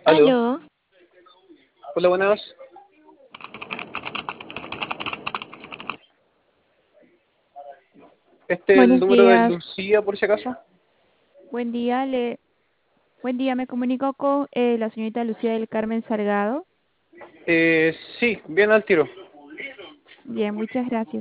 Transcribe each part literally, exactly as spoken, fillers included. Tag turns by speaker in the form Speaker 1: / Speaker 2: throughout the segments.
Speaker 1: Aló.
Speaker 2: Aló,
Speaker 1: Hola, buenas. ¿Este es el
Speaker 2: buenos
Speaker 1: número de
Speaker 2: días,
Speaker 1: Lucía, por si acaso?
Speaker 2: buen día, le, buen día, me comunico con eh, la señorita Lucía del Carmen Salgado.
Speaker 1: Eh, sí, bien al tiro.
Speaker 2: Bien, muchas gracias.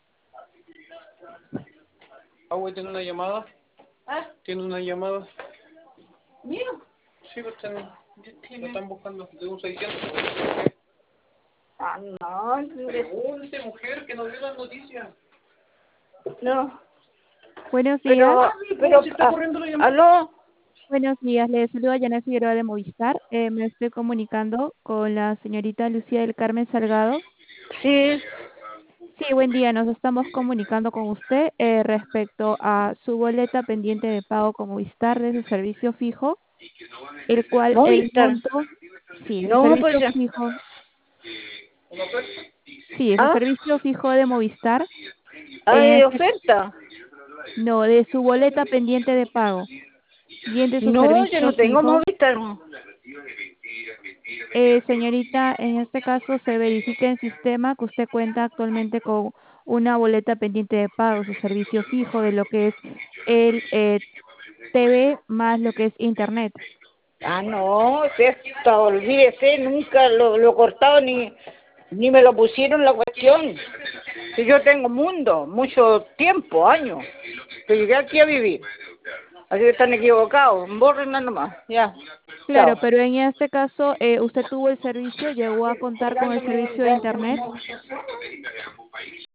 Speaker 1: Agua, ¿tiene una llamada?
Speaker 3: ¿Ah?
Speaker 1: ¿Tiene una llamada?
Speaker 3: ¿Mío?
Speaker 1: Sí, pues están, lo están buscando de un seiscientos.
Speaker 3: Ah, no,
Speaker 1: Pregunte, mujer, que nos dio las noticias.
Speaker 3: no,
Speaker 2: Buenos días,
Speaker 3: pero, pero,
Speaker 1: si está
Speaker 3: ah,
Speaker 1: corriendo la llamada.
Speaker 3: ¿aló?
Speaker 2: buenos días, le saluda Yana Figueroa de Movistar. Eh, me estoy comunicando con la señorita Lucía del Carmen Salgado.
Speaker 3: Sí,
Speaker 2: Sí, buen día, nos estamos comunicando con usted eh, respecto a su boleta pendiente de pago con Movistar de su servicio fijo, el cual el
Speaker 3: Movistar.
Speaker 2: monto, sí, su
Speaker 3: No, pues,
Speaker 2: servicio
Speaker 3: ya.
Speaker 2: fijo,
Speaker 1: ¿Una oferta?
Speaker 2: sí, su
Speaker 3: ¿Ah?
Speaker 2: servicio fijo de Movistar.
Speaker 3: Ah,
Speaker 2: En
Speaker 3: ¿de
Speaker 2: este
Speaker 3: oferta?
Speaker 2: No, de su boleta pendiente de pago, bien de su
Speaker 3: No, yo
Speaker 2: servicio
Speaker 3: no tengo
Speaker 2: fijo.
Speaker 3: Movistar.
Speaker 2: Eh, señorita, en este caso se verifica en sistema que usted cuenta actualmente con una boleta pendiente de pago, su servicio fijo de lo que es el eh, T V más lo que es Internet.
Speaker 3: Ah, no, si esto, olvídese, nunca lo, lo he cortado ni, ni me lo pusieron la cuestión. Si yo tengo mundo, mucho tiempo, años, que llegué aquí a vivir. Así que están equivocados, borren nada más, ya,
Speaker 2: Claro,
Speaker 3: chao.
Speaker 2: pero en este caso eh, usted tuvo el servicio, llegó a contar con el servicio de Internet.